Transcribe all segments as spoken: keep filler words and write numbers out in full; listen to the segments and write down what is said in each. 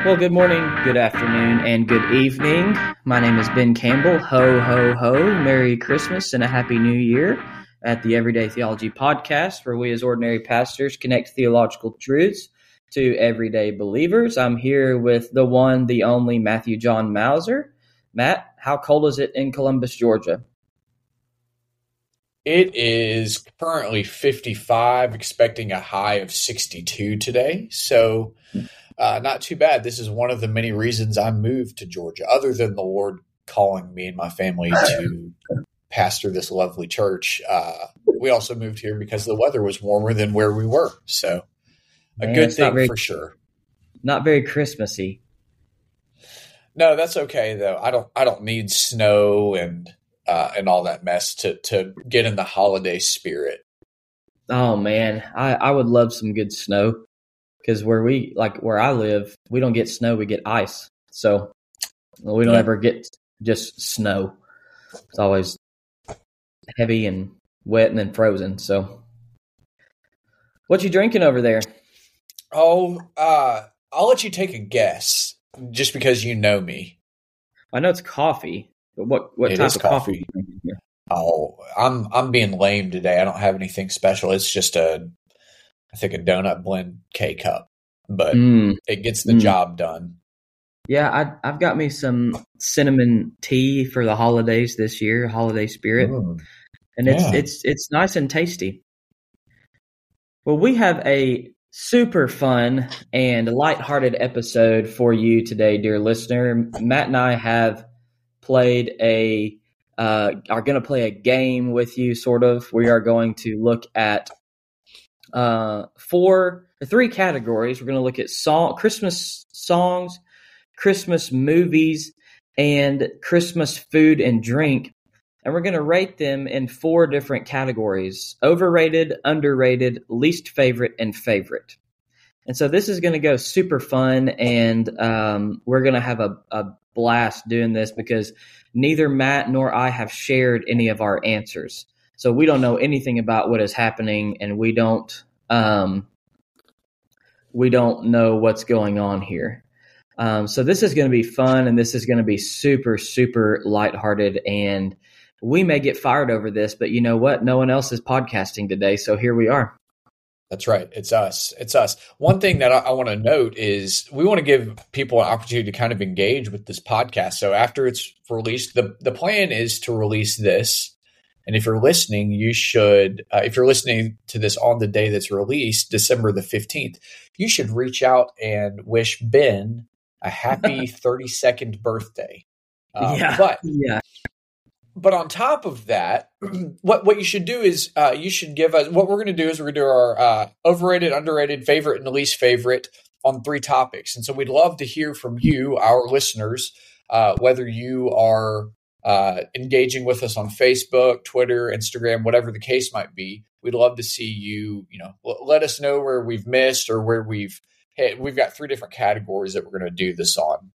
Well, good morning, good afternoon, and good evening. My name is Ben Campbell. Ho, ho, ho. Merry Christmas and a Happy New Year at the Everyday Theology Podcast, where we as ordinary pastors connect theological truths to everyday believers. I'm here with the one, the only Matthew John Mauser. Matt, how cold is it in Columbus, Georgia? It is currently fifty-five, expecting a high of sixty-two today. So uh, not too bad. This is one of the many reasons I moved to Georgia, other than the Lord calling me and my family to pastor this lovely church. Uh, we also moved here because the weather was warmer than where we were. So a Man, good thing very, for sure. Not very Christmassy. No, that's okay though. I don't I don't need snow and uh, and all that mess to to get in the holiday spirit. Oh man, I, I would love some good snow, because where we like where I live, we don't get snow, we get ice. So we don't Yeah. ever get just snow. It's always heavy and wet and then frozen. So what you drinking over there? Oh, uh, I'll let you take a guess, just because you know me. I know it's coffee, but what what It type is of coffee coffee. are you drinking here? Oh, I'm I'm being lame today. I don't have anything special. It's just a, I think a donut blend K cup, but Mm, it gets the mm. job done. Yeah, I, I've got me some cinnamon tea for the holidays this year, holiday spirit, Mm, and it's yeah. it's it's nice and tasty. Well, we have a super fun and lighthearted episode for you today, dear listener. Matt and I have played a uh, are going to play a game with you, sort of. We are going to look at uh, four, or three categories. We're going to look at song, Christmas songs, Christmas movies, and Christmas food and drink. And we're going to rate them in four different categories: overrated, underrated, least favorite, and favorite. And so this is going to go super fun, and um, we're going to have a, a blast doing this because neither Matt nor I have shared any of our answers. So we don't know anything about what is happening, and we don't um, we don't know what's going on here. Um, so this is going to be fun, and this is going to be super, super lighthearted, and we may get fired over this, but you know what? No one else is podcasting today, so here we are. That's right. It's us. It's us. One thing that I, I want to note is we want to give people an opportunity to kind of engage with this podcast. So after it's released, the, the plan is to release this. And if you're listening, you should, uh, if you're listening to this on the day that's released, December the fifteenth, you should reach out and wish Ben a happy thirty-second birthday. Um, yeah. But yeah. But on top of that, what what you should do is uh, you should give us, what we're going to do is we're going to do our uh, overrated, underrated, favorite, and least favorite on three topics. And so we'd love to hear from you, our listeners, uh, whether you are uh, engaging with us on Facebook, Twitter, Instagram, whatever the case might be. We'd love to see you, you know, l- let us know where we've missed or where we've hit. We've got three different categories that we're going to do this on.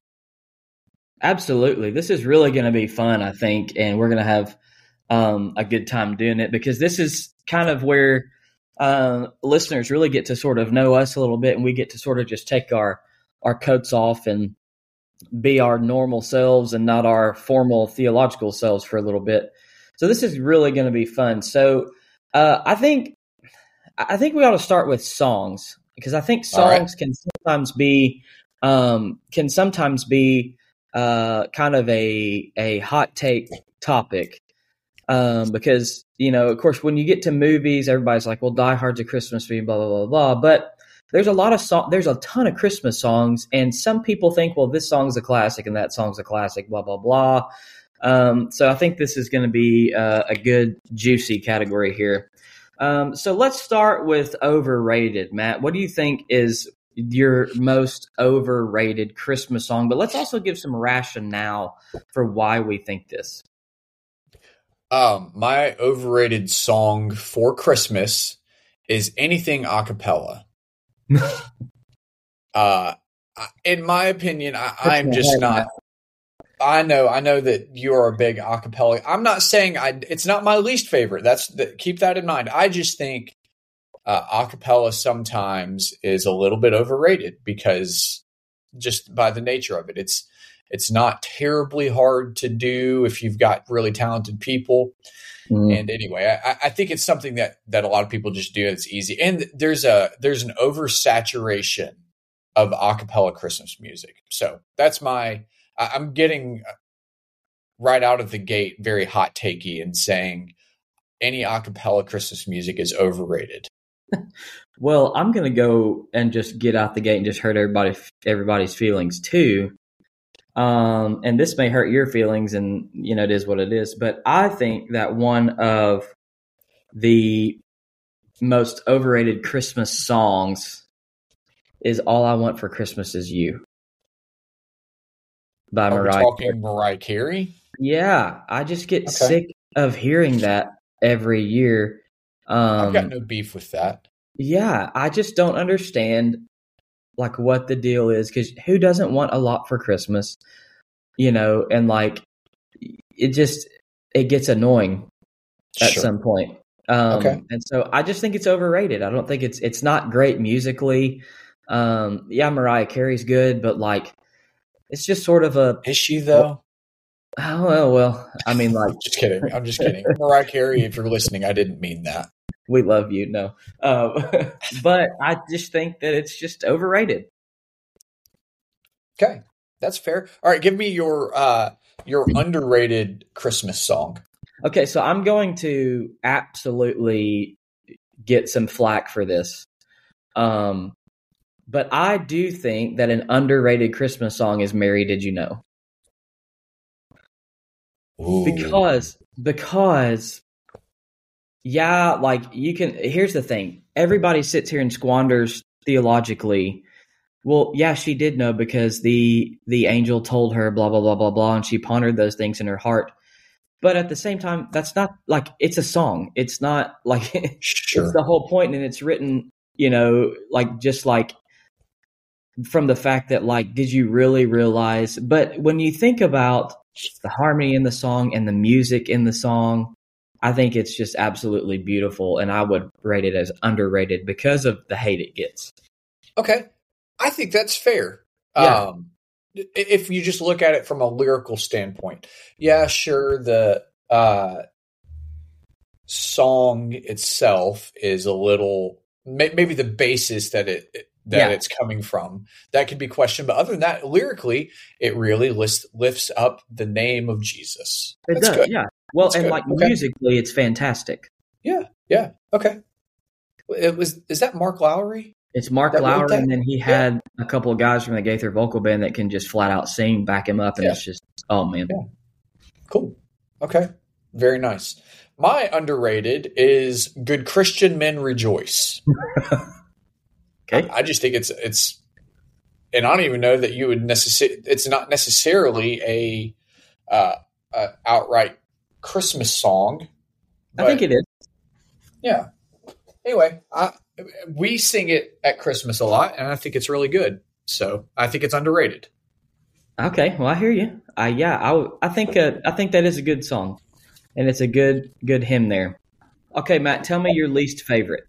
Absolutely. This is really going to be fun, I think, and we're going to have um, a good time doing it, because this is kind of where uh, listeners really get to sort of know us a little bit, and we get to sort of just take our, our coats off and be our normal selves and not our formal theological selves for a little bit. So this is really going to be fun. So uh, I think I think we ought to start with songs, because I think All right. songs can sometimes be um, can sometimes be uh, kind of a a hot take topic, um, because, you know, of course, when you get to movies, everybody's like, well, Die Hard's a Christmas movie, blah, blah, blah, blah. But there's a lot of song, there's a ton of Christmas songs, and some people think, well, this song's a classic and that song's a classic, blah, blah, blah. Um, so I think this is going to be uh, a good, juicy category here. Um, so let's start with overrated. Matt, what do you think is your most overrated Christmas song? But let's also give some rationale for why we think this. Um, my overrated song for Christmas is anything a cappella. uh, in my opinion, I, I'm just not. I know, I know that you are a big a cappella. I'm not saying I. It's not my least favorite. That's the, keep that in mind. I just think uh, a cappella sometimes is a little bit overrated because just by the nature of it. It's it's not terribly hard to do if you've got really talented people. Mm. And anyway, I, I think it's something that that a lot of people just do. It's easy, and there's a there's an oversaturation of a cappella Christmas music. So that's my I'm getting right out of the gate very hot takey and saying any a cappella Christmas music is overrated. Well, I'm going to go and just get out the gate and just hurt everybody, everybody's feelings too. Um, and this may hurt your feelings, and you know, it is what it is. But I think that one of the most overrated Christmas songs is "All I Want for Christmas Is You" by Are Mariah. we talking Mariah Carey? Yeah, I just get Okay. sick of hearing that every year. Um, I've got no beef with that. Yeah, I just don't understand like what the deal is, because who doesn't want a lot for Christmas, you know? And like it just it gets annoying at Sure. some point. Um, Okay. And so I just think it's overrated. I don't think it's it's not great musically. Um, yeah, Mariah Carey's good, but like it's just sort of a Is she though? oh well, well I mean, like Just kidding. I'm just kidding. Mariah Carey, if you're listening, I didn't mean that. we love you, no, um, but I just think that it's just overrated. Okay, that's fair. All right, give me your uh, your underrated Christmas song. Okay, so I'm going to absolutely get some flack for this. Um, but I do think that an underrated Christmas song is "Mary, Did You Know?" Ooh. Because, because, yeah, like you can, here's the thing. Everybody sits here and squanders theologically. Well, yeah, she did know because the the angel told her blah, blah, blah, blah, blah, and she pondered those things in her heart. But at the same time, that's not like it's a song. It's not like Sure. it's the whole point, and it's written, you know, like just like from the fact that like, did you really realize? But when you think about the harmony in the song and the music in the song, I think it's just absolutely beautiful, and I would rate it as underrated because of the hate it gets. Okay, I think that's fair. Yeah. Um, if you just look at it from a lyrical standpoint, yeah, sure. The uh, song itself is a little, may, maybe the basis that it that Yeah. it's coming from that could be questioned, but other than that, lyrically, it really lifts lifts up the name of Jesus. It That's does, good. yeah. Well, That's and good. like Okay. musically, it's fantastic. Yeah, yeah, okay. It was. Is that Mark Lowry? It's Mark That wrote Lowry, that? and then he Yeah. had a couple of guys from the Gaither Vocal Band that can just flat out sing, back him up, and Yeah. it's just, oh man. Yeah. Cool. Okay. Very nice. My underrated is "Good Christian Men Rejoice." Okay. I just think it's it's, and I don't even know that you would necessarily. It's not necessarily a, uh, a outright Christmas song. I think it is. Yeah. Anyway, I we sing it at Christmas a lot, and I think it's really good. So I think it's underrated. Okay, well, I hear you. I yeah, I I think uh, I think that is a good song, and it's a good good hymn there. Okay, Matt, tell me your least favorite.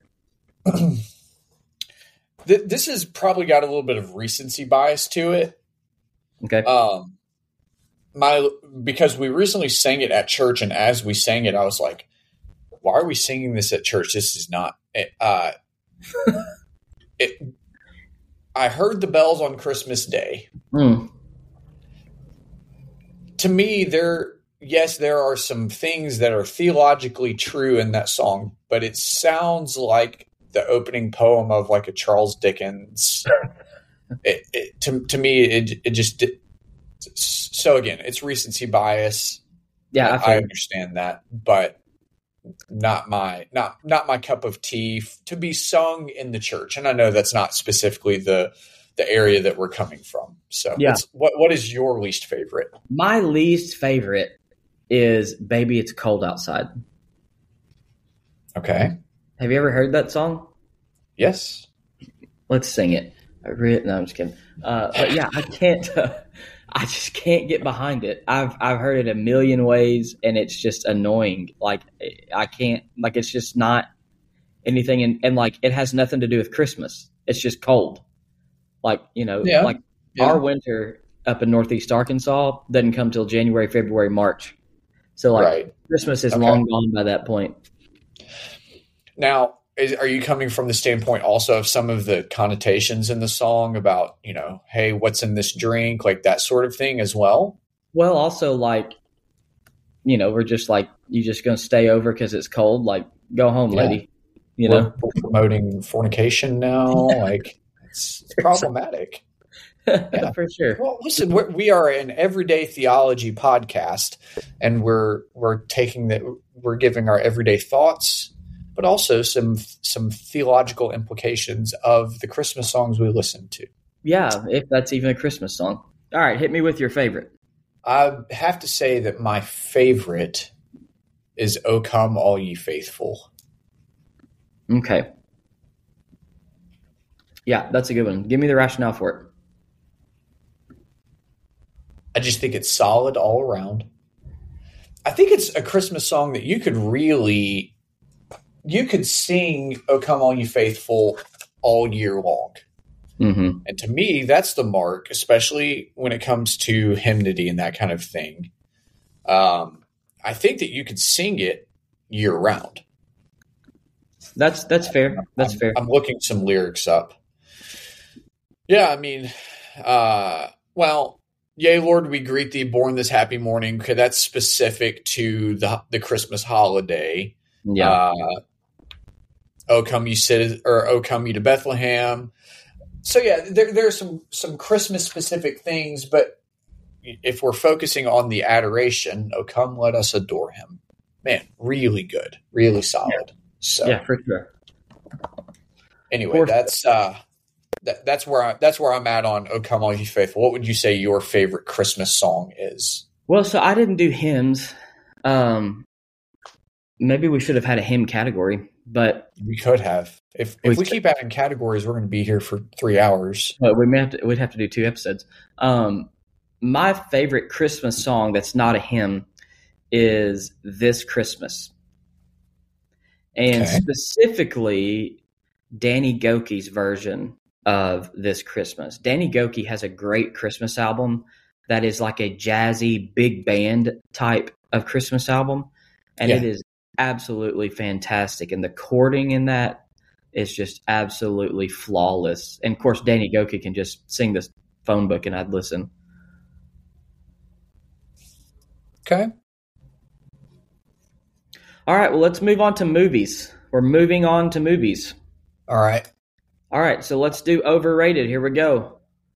Th- this has probably got a little bit of recency bias to it. Okay, Um, my because we recently sang it at church, and as we sang it, I was like, "Why are we singing this at church? This is not." It, uh, it, I heard the bells on Christmas Day. mm, To me, there yes, there are some things that are theologically true in that song, but it sounds like the opening poem of like a Charles Dickens. It, it, to to me, it it just so again, it's recency bias. yeah, I I, feel I understand that, but not my not not my cup of tea f- to be sung in the church. And I know that's not specifically the the area that we're coming from. So, Yeah. it's- what what is your least favorite? my least favorite is "Baby It's Cold Outside." Okay. Have you ever heard that song? Yes. Let's sing it. I re- no, I'm just kidding. Uh, but yeah, I can't. Uh, I just can't get behind it. I've I've heard it a million ways, and it's just annoying. Like I can't. Like it's just not anything, and, and like it has nothing to do with Christmas. It's just cold. Like you know, Yeah. like Yeah. our winter up in Northeast Arkansas doesn't come till January, February, March. So like Right. Christmas is Okay. long gone by that point. Now, is, are you coming from the standpoint also of some of the connotations in the song about, you know, hey, what's in this drink, like that sort of thing as well? Well, also like, you know, we're just like, you just going to stay over because it's cold. Like, go home, Yeah. lady. You we're, know, we're promoting fornication now. Like, it's, it's problematic. Yeah. for sure. Well, listen, we're, we are an everyday theology podcast, and we're we're taking that we're giving our everyday thoughts, but also some some theological implications of the Christmas songs we listen to. Yeah, if that's even a Christmas song. All right, hit me with your favorite. I have to say that my favorite is "O Come All Ye Faithful." Okay. Yeah, that's a good one. Give me the rationale for it. I just think it's solid all around. I think it's a Christmas song that you could really, you could sing "O Come All Ye Faithful" all year long. Mm-hmm. And to me, that's the mark, especially when it comes to hymnody and that kind of thing. Um, I think that you could sing it year round. That's that's fair. That's I'm, fair. I'm looking some lyrics up. Yeah, I mean, uh, well, yea, Lord, we greet thee, born this happy morning. Okay, that's specific to the the Christmas holiday. Yeah. Uh, oh, come you sit, or oh, come you to Bethlehem. So yeah, there there are some some Christmas specific things, but if we're focusing on the adoration, oh, come, let us adore him. Man, really good, really solid. Yeah. So yeah, for sure. Anyway, For that's uh, that, that's where I, that's where I'm at on "O Come All Ye Faithful." What would you say your favorite Christmas song is? Well, so I didn't do hymns. Um, maybe we should have had a hymn category, but We could have. If if we keep adding categories, we're going to be here for three hours. but we may have to. We'd have to do two episodes. Um, my favorite Christmas song that's not a hymn is "This Christmas," and Okay. specifically Danny Gokey's version of "This Christmas." Danny Gokey has a great Christmas album that is like a jazzy big band type of Christmas album, and Yeah. it is absolutely fantastic. And the chording in that is just absolutely flawless. And of course, Danny Gokey can just sing this phone book, and I'd listen. Okay. All right, well, let's move on to movies. We're moving on to movies. All right. All right, so let's do overrated. Here we go.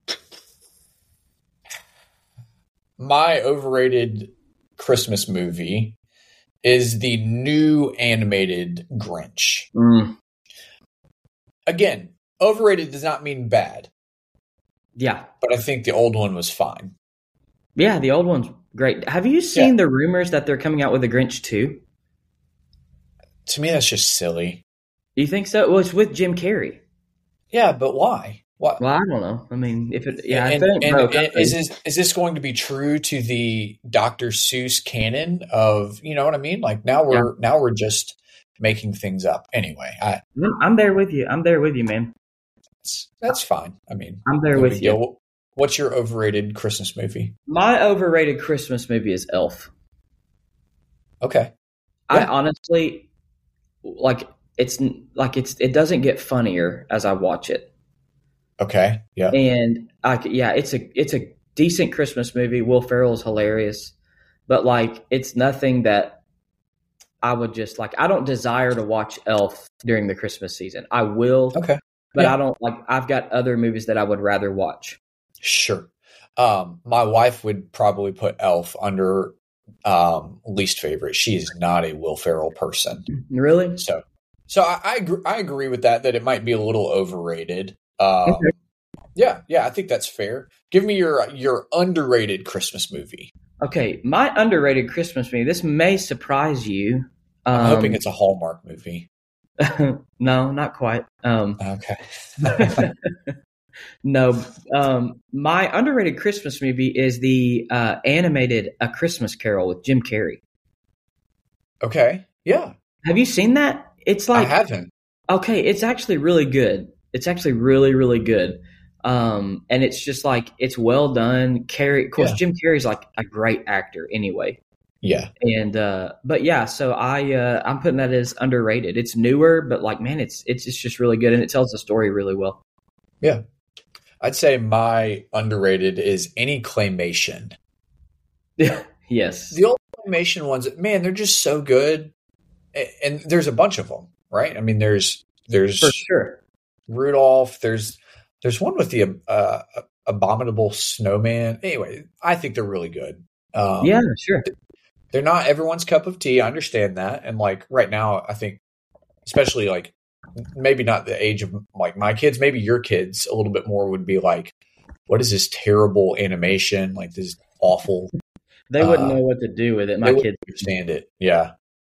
My overrated Christmas movie is the new animated Grinch. Mm, Again, overrated does not mean bad, yeah. but I think the old one was fine. Yeah, the old one's great. Have you seen the rumors that they're coming out with a Grinch two? To me, that's just silly. You think so? Well, it's with Jim Carrey. Yeah, but why? Why? Well, I don't know. I mean, if it, yeah, and, if it ain't and- broke, I and is think- this is this going to be true to the Doctor Seuss canon of, you know what I mean? Like now we're now we're just making things up. Anyway, I I'm there with you. I'm there with you, man. that's, that's fine. I mean, I'm there no with big you. deal. What's your overrated Christmas movie? My overrated Christmas movie is Elf. Okay. I Yeah. honestly like it's like it's it doesn't get funnier as I watch it. Okay. Yeah. And I c- yeah, it's a it's a decent Christmas movie. Will Ferrell's hilarious, but like it's nothing that I would just like. I don't desire to watch Elf during the Christmas season. I will, Okay. but Yeah. I don't like. I've got other movies that I would rather watch. Sure. Um, my wife would probably put Elf under um, least favorite. She is not a Will Ferrell person. Really? So, so I, I agree, I agree with that. That it might be a little overrated. Um, Okay. Yeah, yeah, I think that's fair. Give me your your underrated Christmas movie. Okay, my underrated Christmas movie. This may surprise you. Um, I'm hoping it's a Hallmark movie. no, not quite. Um, Okay. no, um, my underrated Christmas movie is the uh, animated A Christmas Carol with Jim Carrey. Okay. Yeah, Have you seen that? It's I like haven't. okay, it's actually really good. It's actually really really good. Um, and it's just like it's well done. Carrey, of course, Yeah. Jim Carrey's like a great actor anyway. Yeah. And uh, but yeah, so I uh, I'm putting that as underrated. It's newer, but like man, it's it's it's just really good, and it tells the story really well. Yeah. I'd say my underrated is any claymation. Yes. The old claymation ones, man, they're just so good. And, and there's a bunch of them, right? I mean, there's there's For sure. Rudolph. There's there's one with the uh, abominable snowman. Anyway, I think they're really good. Um, Yeah, sure. They're not everyone's cup of tea. I understand that. And like right now, I think, especially like maybe not the age of like my kids, maybe your kids a little bit more would be like, what is this terrible animation? Like this awful. They wouldn't uh, know what to do with it. My they kids wouldn't understand it. Yeah.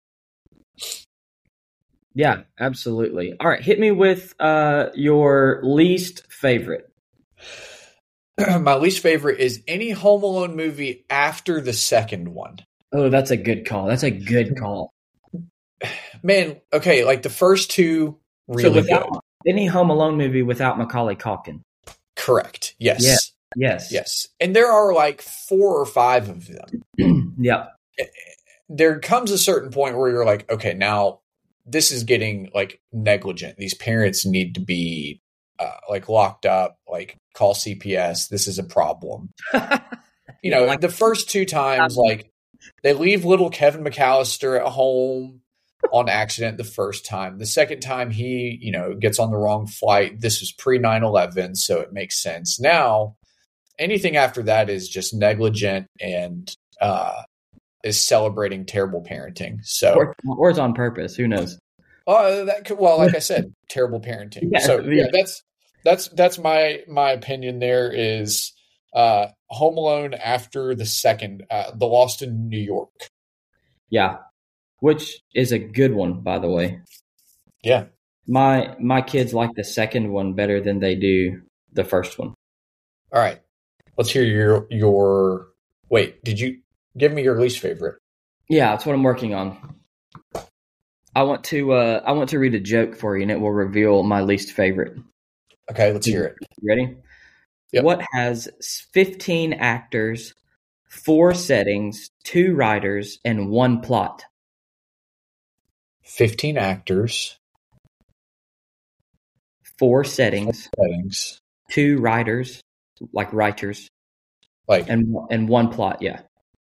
Yeah, absolutely. All right, hit me with uh, your least favorite. My least favorite is any Home Alone movie after the second one. Oh, that's a good call. That's a good call. Man, okay, like the first two, really so without good. Any Home Alone movie without Macaulay Culkin. Correct. Yes. Yeah. Yes. Yes. And there are like four or five of them. Yeah. There comes a certain point where you're like, okay, now this is getting like negligent. These parents need to be uh, like locked up, like call C P S. This is a problem. You know, like the first two times, like they leave little Kevin McAllister at home on accident the first time. The second time he, you know, gets on the wrong flight. This was pre nine eleven, so it makes sense. Now, anything after that is just negligent and uh, is celebrating terrible parenting. So, or, or it's on purpose. Who knows? uh, that could, well, like I said, terrible parenting. Yeah, so yeah, yeah. that's that's that's my my opinion. There is uh, Home Alone after the second, uh, The Lost in New York. Yeah, which is a good one, by the way. Yeah, my my kids like the second one better than they do the first one. All right, let's hear your your. Wait, did you give me your least favorite? Yeah, that's what I'm working on. I want to uh, I want to read a joke for you, and it will reveal my least favorite. Okay, let's hear it. You ready? Yep. What has fifteen actors, four settings, two writers, and one plot? Fifteen actors, four settings, settings, two writers, like writers, like and and one plot. Yeah.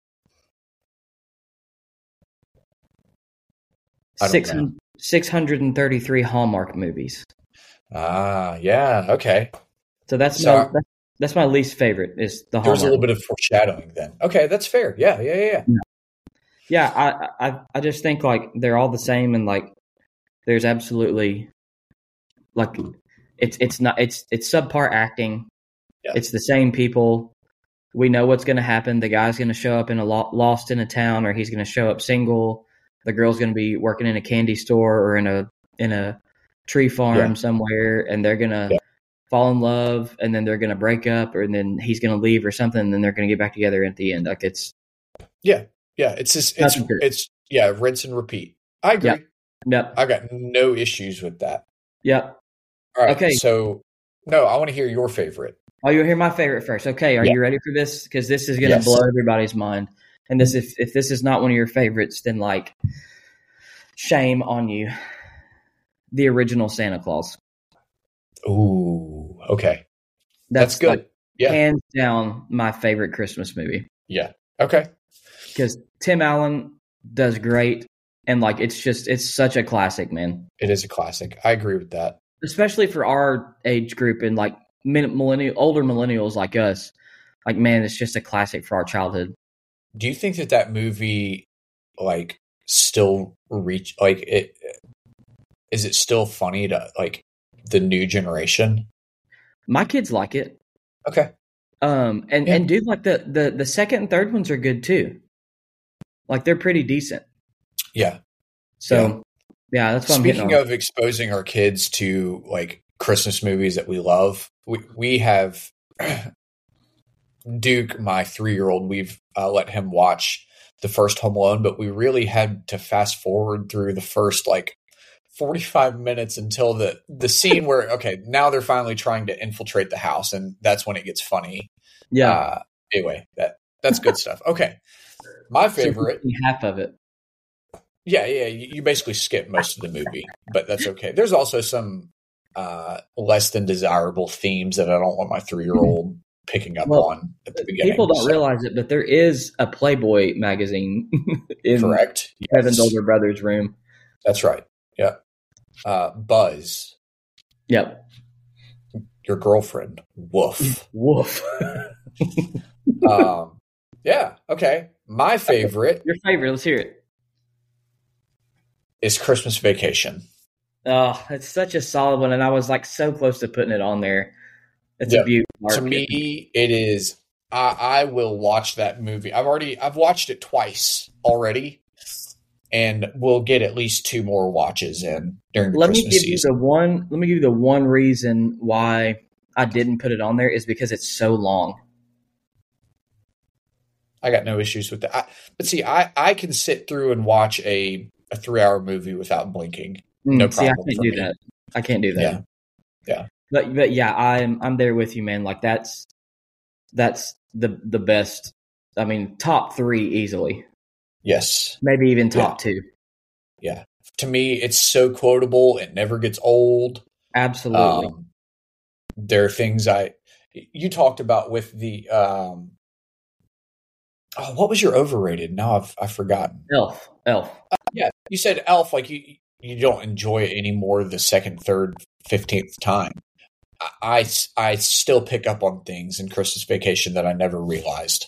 I don't Six know. six hundred and thirty three Hallmark movies. Ah, yeah, okay. So that's So- my that's, that's my least favorite is the There was a Hallmark. little bit of foreshadowing then. Okay, that's fair. Yeah, yeah, yeah, yeah. Yeah, I, I I just think like they're all the same, and like there's absolutely like it's it's not it's it's subpar acting. Yeah. It's the same people. We know what's going to happen. The guy's going to show up in a lo- lost in a town, or he's going to show up single. The girl's going to be working in a candy store or in a in a tree farm Yeah. somewhere, and they're going to Yeah. fall in love, and then they're going to break up, or then he's going to leave or something, and then they're going to get back together at the end. Like it's Yeah, yeah. It's just it's Nothing good. it's yeah, rinse and repeat. I agree. Yeah. Yep. I got no issues with that. Yep. All right. Okay. So no, I want to hear your favorite. Oh, you'll hear my favorite first. Okay, are Yeah. you ready for this? Because this is going to Yes. blow everybody's mind. And this, if if this is not one of your favorites, then like, shame on you. The original Santa Claus. Ooh, okay. That's, That's, good. like, yeah. hands down my favorite Christmas movie. yeah. Okay. Because Tim Allen does great, and like it's just it's such a classic, man. It is a classic. I agree with that. Especially for our age group and like millennial, older millennials like us. Like, man, it's just a classic for our childhood. Do you think that that movie, like, still reach like it? Is it still funny to like the new generation? My kids like it. Okay. Um, and, Yeah. and dude, like the, the, the second and third ones are good too. Like they're pretty decent. Yeah. So yeah, that's what I'm Speaking getting on. of exposing our kids to like Christmas movies that we love, we we have Duke, my three-year-old. We've uh, let him watch the first Home Alone, but we really had to fast forward through the first like forty-five minutes until the the scene where okay, now they're finally trying to infiltrate the house, and that's when it gets funny. Yeah. Uh, anyway, that that's good stuff. Okay, my favorite. So half of it. Yeah, yeah. You, you basically skip most of the movie, but that's okay. There's also some uh, less than desirable themes that I don't want my three year old picking up well, on at the beginning. People don't so. realize it, but there is a Playboy magazine in Correct. Kevin's Yes. older brother's room. That's right. Yeah. Uh, Buzz. Yep. Your girlfriend. Woof. Woof. um, yeah. Okay. My favorite Your favorite. Let's hear it. is Christmas Vacation. Oh, it's such a solid one, and I was like so close to putting it on there. It's Yeah. a beauty. To me, it is. I, I will watch that movie. I've already. I've watched it twice already, and we'll get at least two more watches in during the Let Christmas me give season. you the one. Let me give you the one reason why I didn't put it on there is because it's so long. I got no issues with that. I, but see, I, I can sit through and watch a, a three hour movie without blinking. No Mm, see, I problem can't for do me. that. I can't do that. Yeah. Yeah. But but yeah, I'm I'm there with you, man. Like that's that's the the best. I mean, top three easily. Yes. Maybe even top two. Yeah. To me, it's so quotable. It never gets old. Absolutely. Um, there are things I you talked about with the um, oh, what was your overrated? Now I've I've forgotten. Elf. Elf. Yeah, you said Elf. Like you you don't enjoy it anymore the second, third, fifteenth time. I, I, I still pick up on things in Christmas Vacation that I never realized.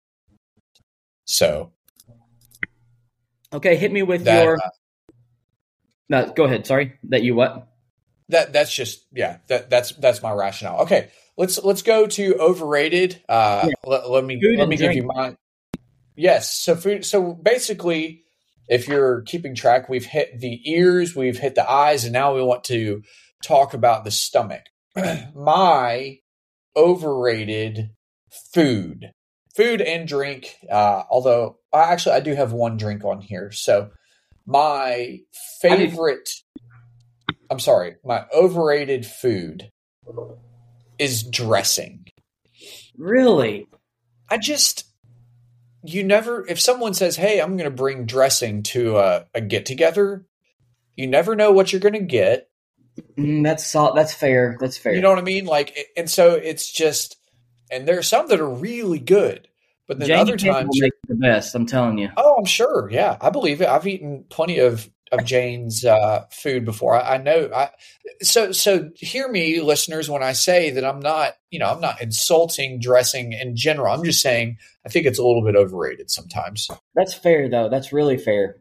So Okay, hit me with that your. uh, No, go ahead. Sorry, that you what? that that's just yeah that that's that's my rationale. Okay, let's let's go to overrated. Uh, Yeah. let, let me Food let and me give you drink. mine. Yes, so food. So basically, if you're keeping track, we've hit the ears, we've hit the eyes, and now we want to talk about the stomach. My overrated food, food and drink. Uh, although I actually I do have one drink on here. So my favorite. I'm sorry, my overrated food is dressing. Really? I just, you never, if someone says, hey, I'm going to bring dressing to a, a get together, you never know what you're going to get. Mm, that's sol- That's fair. That's fair. You know what I mean? Like, and so it's just, and there are some that are really good, but then Jamie other Campbell times, makes the best. I'm telling you. oh, I'm sure. Yeah, I believe it. I've eaten plenty of, of Jane's uh, food before. I, I know. I so so hear me, listeners, when I say that I'm not, you know, I'm not insulting dressing in general. I'm just saying I think it's a little bit overrated sometimes. That's fair, though. That's really fair.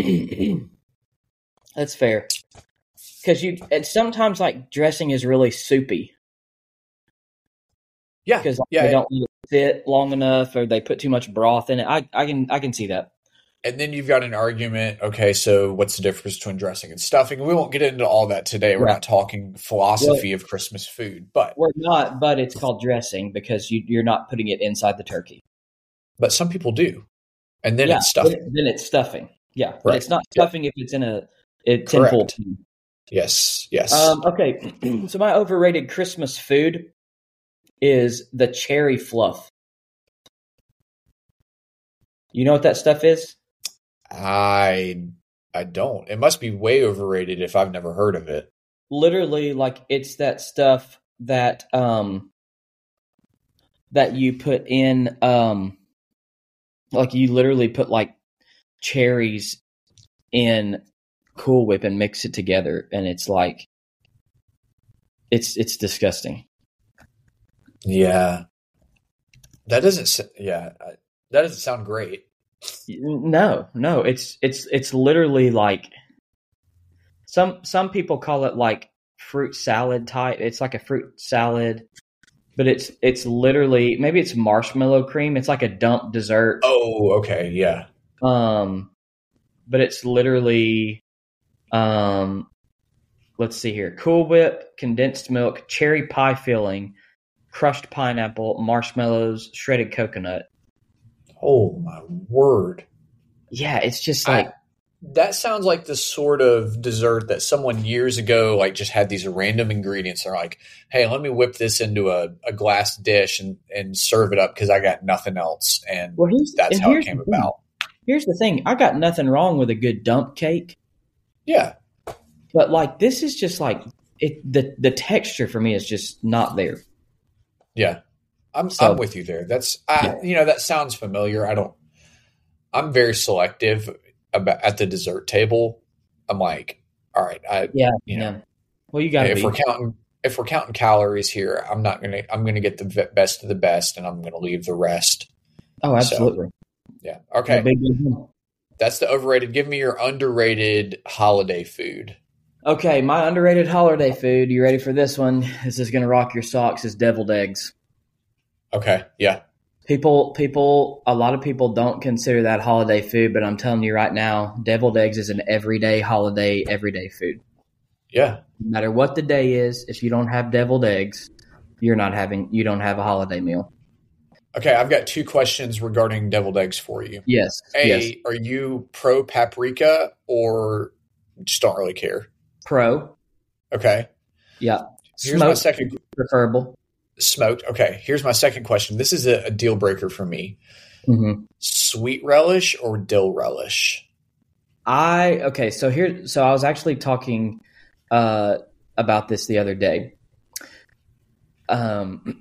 That's fair. Because you, and sometimes like dressing is really soupy. Yeah, Because like, yeah. they don't let it sit long enough, or they put too much broth in it. I, I can, I can see that. And then you've got an argument. Okay, so what's the difference between dressing and stuffing? We won't get into all that today. We're Right. not talking philosophy of Christmas food, but We're not, but it's called dressing because you, you're not putting it inside the turkey. but some people do, and then yeah, it's stuffing. Then, then it's stuffing. Yeah, but Right. it's not Yeah. stuffing if it's in a it's in full. Correct. Yes, yes. Um, okay, so my overrated Christmas food is the cherry fluff. You know what that stuff is? I I don't. It must be way overrated if I've never heard of it. Literally, like it's that stuff that um that you put in um like you literally put like cherries in Cool Whip and mix it together, and it's like it's it's disgusting. Yeah, that doesn't. s- Yeah, I- that doesn't sound great. No, no, it's it's it's literally like some some people call it like fruit salad type. It's like a fruit salad, but it's it's literally maybe it's marshmallow cream. It's like a dump dessert. Oh, okay, yeah. Um, but it's literally um, let's see here: Cool Whip, condensed milk, cherry pie filling, crushed pineapple, marshmallows, shredded coconut. Oh my word! Yeah, it's just I- like That sounds like the sort of dessert that someone years ago like just had these random ingredients. They're like, "Hey, let me whip this into a, a glass dish and, and serve it up because I got nothing else." And Well, here's that's and how it here's came the thing. about. Here's the thing. I got nothing wrong with a good dump cake, Yeah, but like this is just like it. The the texture for me is just not there. yeah, I'm So I'm with you there. That's I yeah, you know that sounds familiar. I don't. I'm very selective about at the dessert table. I'm like, all right, I yeah, you know yeah. Well, you got to if we're be. counting if we're counting calories here, I'm not gonna I'm gonna get the ve- best of the best, and I'm gonna leave the rest. Oh, So absolutely. yeah, I'm a okay. big deal. That's the overrated. Give me your underrated holiday food. Okay, my underrated holiday food. You ready for this one? This is gonna rock your socks. Is deviled eggs. Okay. Yeah. People, people, a lot of people don't consider that holiday food, but I'm telling you right now, deviled eggs is an everyday holiday, everyday food. Yeah. No matter what the day is, if you don't have deviled eggs, you're not having, you don't have a holiday meal. Okay. I've got two questions regarding deviled eggs for you. Yes, yes. A, are you pro paprika or just don't really care? Pro, Okay. yeah. Here's my Smoked, second preferable. smoked. Okay. Here's my second question. This is a, a deal breaker for me. Mm-hmm. Sweet relish or dill relish? I okay. So here, so I was actually talking uh, about this the other day. Um,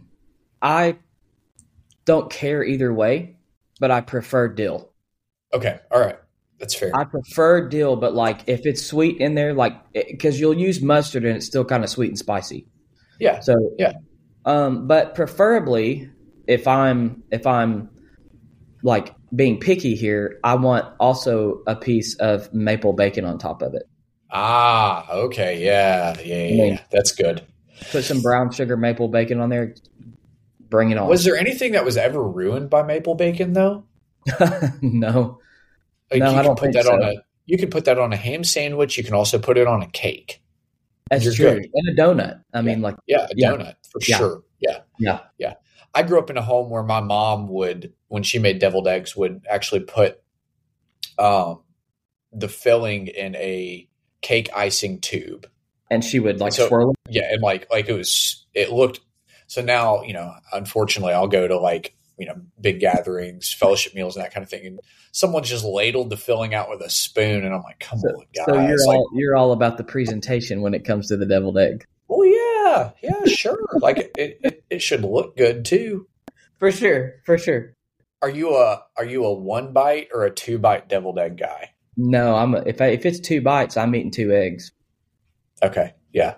I don't care either way, but I prefer dill. Okay. All right. That's fair. I prefer dill, but like if it's sweet in there, like because you'll use mustard and it's still kind of sweet and spicy. Yeah. So, Yeah. um, but preferably if I'm if I'm like being picky here, I want also a piece of maple bacon on top of it. Ah, okay. Yeah. Yeah. I Yeah. mean, Yeah. That's good. put some brown sugar maple bacon on there. Bring it on. Was there anything that was ever ruined by maple bacon though? No, Like no, you I can don't put think that on so. a you can put that on a ham sandwich. You can also put it on a cake. That's You're true. good. And a donut. I Yeah. mean, like, Yeah, a yeah, donut for yeah, sure. Yeah. yeah. Yeah. I grew up in a home where my mom would, when she made deviled eggs, would actually put um, the filling in a cake icing tube. And she would And like so, swirl it. yeah, and like, like it was, it looked, so now, you know, unfortunately, I'll go to like, you know, big gatherings, fellowship meals, and that kind of thing. And someone's just ladled the filling out with a spoon. And I'm like, come So, on, so you're guys. Like, all you're all about the presentation when it comes to the deviled egg. oh, yeah, yeah, sure. Like it, it, it should look good too. For sure, for sure. Are you a are you a one bite or a two bite deviled egg guy? No, I'm a, if I, if it's two bites, I'm eating two eggs. Okay, yeah.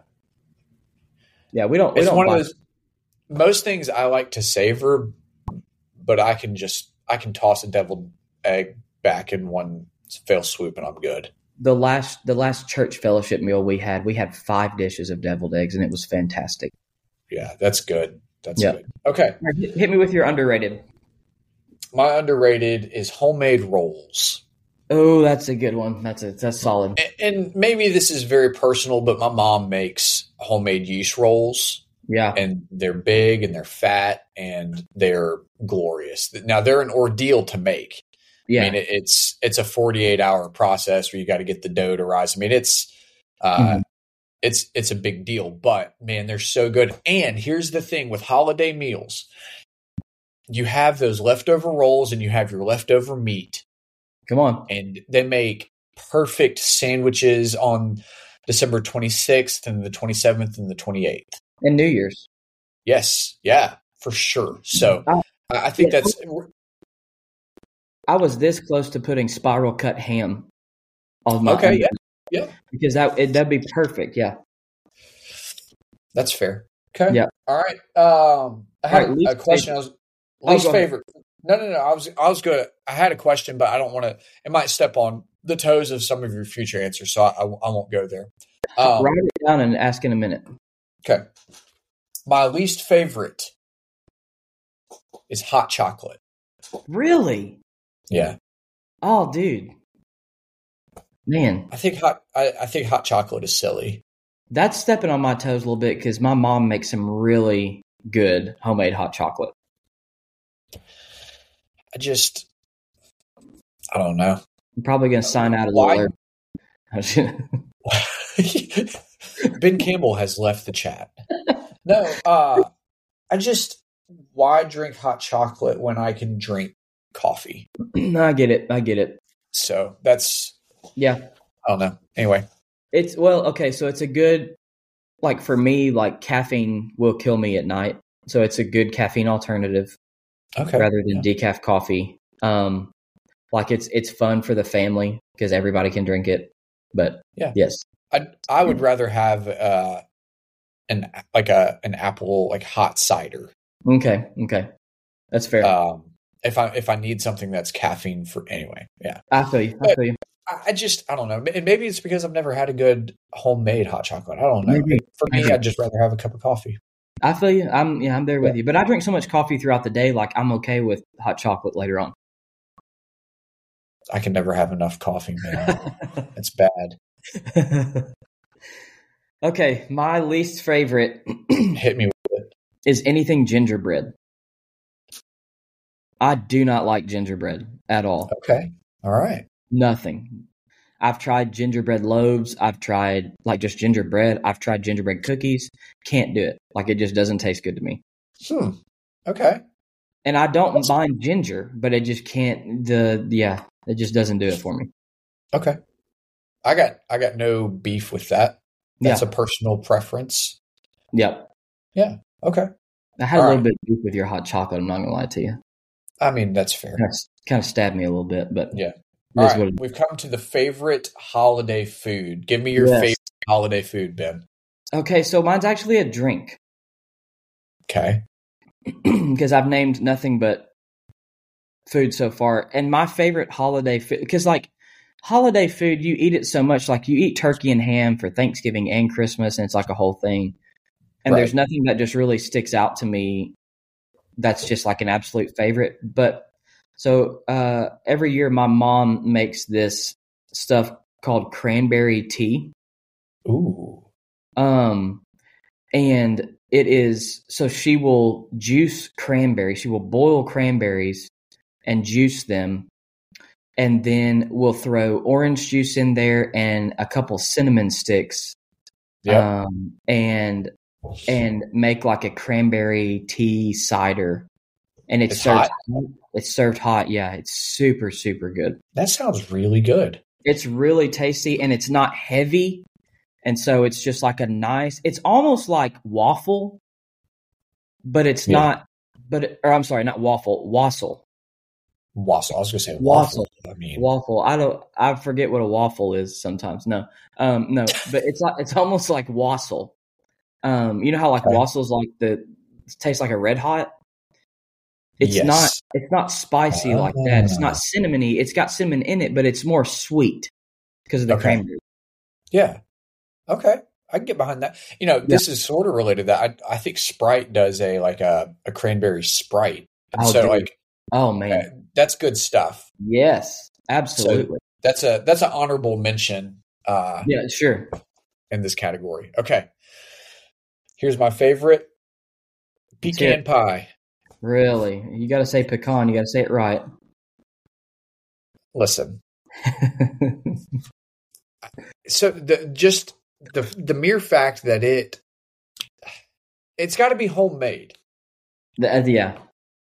Yeah, we don't we It's don't one of bite. those. Most things I like to savor, but I can just I can toss a deviled egg back in one fell swoop and I'm good. The last the last church fellowship meal we had, we had five dishes of deviled eggs, and it was fantastic. Yeah, that's good. That's Yeah. good. Okay, All right, hit hit me with your underrated. my underrated is homemade rolls. Oh, that's a good one. That's a that's solid. And, and maybe this is very personal, but my mom makes homemade yeast rolls. Yeah, And they're big and they're fat and they're glorious. Now they're an ordeal to make. yeah. I mean, it, it's it's a forty-eight hour process where you got to get the dough to rise. I mean, it's uh, Mhm. it's it's a big deal. But man, they're so good. And here's the thing with holiday meals: you have those leftover rolls and you have your leftover meat, Come on. and they make perfect sandwiches on December twenty-sixth and the twenty-seventh and the twenty-eighth. And New Year's. Yes, yeah, for sure. So I, I I think yeah, that's I was this close to putting spiral cut ham on my okay. under Yeah, yeah, because that it, that'd be perfect. Yeah. that's fair. Okay, Yeah. all right. Um, I had All right, least a question. I favorite. was Oh, least go ahead. favorite. No, no, no. I was, I was good. I had a question, but I don't want to. It might step on the toes of some of your future answers, so I, I, I won't go there. Um, Write it down and ask in a minute. okay, my least favorite is hot chocolate. Really? Yeah, Oh, dude. Man, I think hot. I, I think hot chocolate is silly. that's stepping on my toes a little bit because my mom makes some really good homemade hot chocolate. I just, I don't know. I'm probably going to sign out a Why? little early. Ben Campbell has left the chat. No, uh, I just, why drink hot chocolate when I can drink coffee? I get it. I get it. So that's, yeah. I don't know. Anyway. It's, well, okay. So it's a good, like for me, like caffeine will kill me at night. So it's a good caffeine alternative okay. rather than yeah. decaf coffee. Um, like it's, it's fun for the family because everybody can drink it. But yeah, yes, I I would rather have uh an like a an apple like hot cider. Okay, okay, that's fair. Um, if I if I need something that's caffeine for anyway, yeah, I feel you. I feel you. I just I don't know, and maybe it's because I've never had a good homemade hot chocolate. I don't know. Maybe. For me, Maybe. I'd just rather have a cup of coffee. I feel you. I'm yeah, I'm there with Yeah. you. But I drink so much coffee throughout the day, like I'm okay with hot chocolate later on. I can never have enough coffee, man. It's bad. Okay, my least favorite hit me with it is anything gingerbread. I do not like gingerbread at all. Okay. All right. Nothing. I've tried gingerbread loaves. I've tried like just gingerbread. I've tried gingerbread cookies. Can't do it. Like it just doesn't taste good to me. Hmm. Okay. And I don't mind ginger, but it just can't. The yeah, it just doesn't do it for me. Okay. I got I got no beef with that. That's yeah. a personal preference. Yep. Yeah. Okay. I had All a little right. bit of beef with your hot chocolate. I'm not gonna lie to you. I mean, that's fair. Kind of, kind of stabbed me a little bit, but yeah. it All is right. what it is. We've come to the favorite holiday food. Give me your Yes. favorite holiday food, Ben. Okay, so mine's actually a drink Okay. because I've named nothing but food so far. And my favorite holiday food, because like holiday food, you eat it so much. Like you eat turkey and ham for Thanksgiving and Christmas, and it's like a whole thing. And Right. there's nothing that just really sticks out to me that's just like an absolute favorite. But so uh, every year my mom makes this stuff called cranberry tea. Ooh. Um, and it is, so she will juice cranberries. She will boil cranberries and juice them. And then we'll throw orange juice in there and a couple cinnamon sticks. Yeah. Um, and, and make like a cranberry tea cider. And it's, It's served hot? hot. It's served hot. Yeah. It's super, super good. That sounds really good. It's really tasty and it's not heavy. And so it's just like a nice, it's almost like waffle, but it's Yeah. not, but, it, or I'm sorry, not waffle, wassail. Wassail. I was going to say Wassail. waffle. I mean, Waffle. I don't, I forget what a waffle is sometimes. No, um, no, but it's like, it's almost like wassail. Um, you know how like Okay. wassai's like the, it tastes like a Red Hot? It's Yes. not, it's not spicy like that. It's Ah. not cinnamony. It's got cinnamon in it, but it's more sweet because of the Okay. cranberry. Yeah. Okay. I can get behind that. You know, this is sort of related to that. I, I think Sprite does a like a, a cranberry Sprite. And Oh, so dude. like Oh man. uh, that's good stuff. Yes, absolutely. That's a that's an honorable mention uh Yeah, sure. in this category. Okay. Here's my favorite. Let's hear Pecan it. pie. Really? You got to say pecan. You got to say it right. Listen. So the just the the mere fact that it it's got to be homemade The- uh, yeah.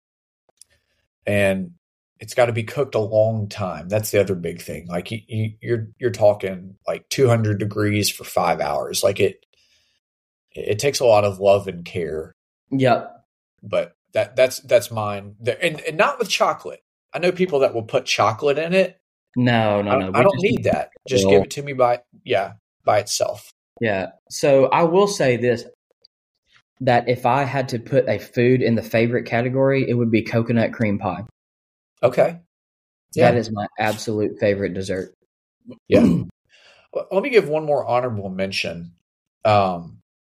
and it's got to be cooked a long time. That's the other big thing. Like you, you, you're you're talking like two hundred degrees for five hours. Like it it takes a lot of love and care. Yep. But that that's that's mine. The- And, and not with chocolate. I know people that will put chocolate in it. No, no, I, no. I We don't just- need that. Just Well- give it to me by yeah by itself. Yeah. So I will say this, that if I had to put a food in the favorite category, it would be coconut cream pie. Okay. Yeah. That is my absolute favorite dessert. Yeah. Well, let me give one more honorable mention. Um,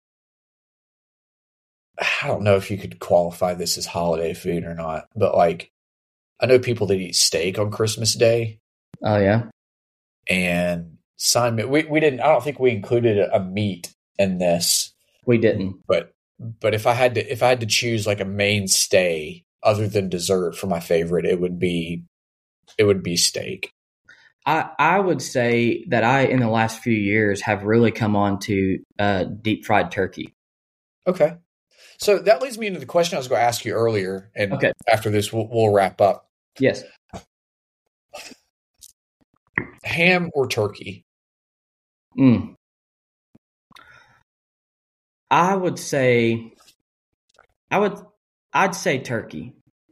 I don't know if you could qualify this as holiday food or not, but like I know people that eat steak on Christmas Day, Oh, yeah? and Simon, we we didn't. I don't think we included a meat in this, We didn't. but but if I had to if I had to choose like a mainstay other than dessert for my favorite, it would be it would be steak. I, I would say that I, in the last few years, have really come on to uh, deep fried turkey. Okay. So that leads me into the question I was going to ask you earlier. And Okay. after this, we'll, we'll wrap up. Yes. Ham or turkey? Mm. I would say, I would, I'd say turkey.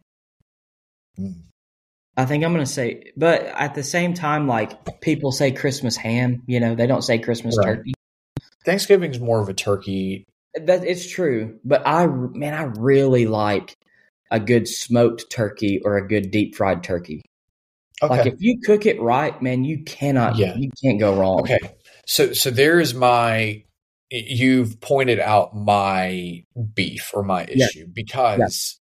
Mm. I think I'm going to say, but at the same time, like people say Christmas ham, you know, they don't say Christmas Right. turkey. Thanksgiving's more of a turkey. That it's true, but I, man, I really like a good smoked turkey or a good deep fried turkey. Okay. Like if you cook it right, man, you cannot, Yeah. you can't go wrong. Okay. So, so there is my, you've pointed out my beef or my Yeah. issue because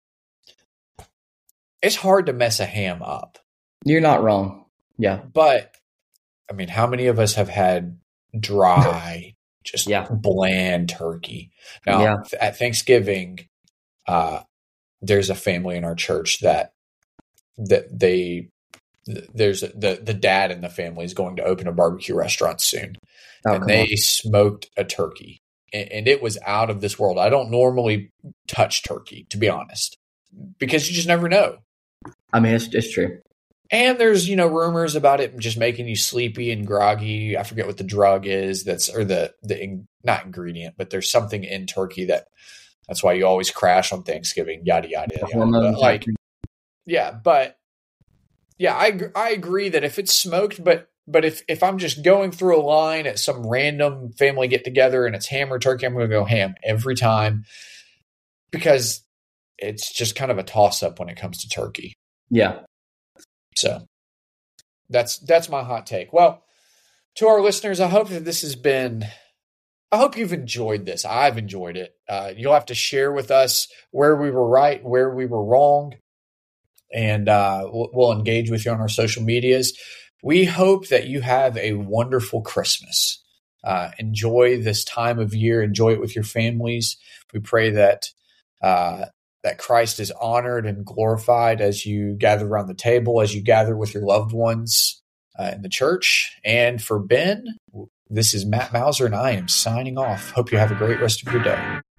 it's hard to mess a ham up. You're not wrong. Yeah. But I mean, how many of us have had dry, just Yeah. bland turkey? Now, Yeah. th- at Thanksgiving, uh, there's a family in our church that that they th- there's a, the the dad in the family is going to open a barbecue restaurant soon, Oh, and come they on. smoked a turkey, and, and it was out of this world. I don't normally touch turkey, to be honest, because you just never know. I mean, it's it's true. And there's, you know, rumors about it just making you sleepy and groggy. I forget what the drug is that's, or the, the, in, not ingredient, but there's something in turkey that, that's why you always crash on Thanksgiving, yada, yada, yada. Hormones, But like, yeah, but yeah, I, I agree that if it's smoked, but, but if, if I'm just going through a line at some random family get together and it's ham or turkey, I'm going to go ham every time because it's just kind of a toss up when it comes to turkey. Yeah. So that's that's my hot take. Well, to our listeners, I hope that this has been, I hope you've enjoyed this. I've enjoyed it. Uh, you'll have to share with us where we were right, where we were wrong, and uh, we'll, we'll engage with you on our social medias. We hope that you have a wonderful Christmas. Uh, enjoy this time of year. Enjoy it with your families. We pray that uh, that Christ is honored and glorified as you gather around the table, as you gather with your loved ones uh, in the church. And for Ben, this is Matt Mauser, and I am signing off. Hope you have a great rest of your day.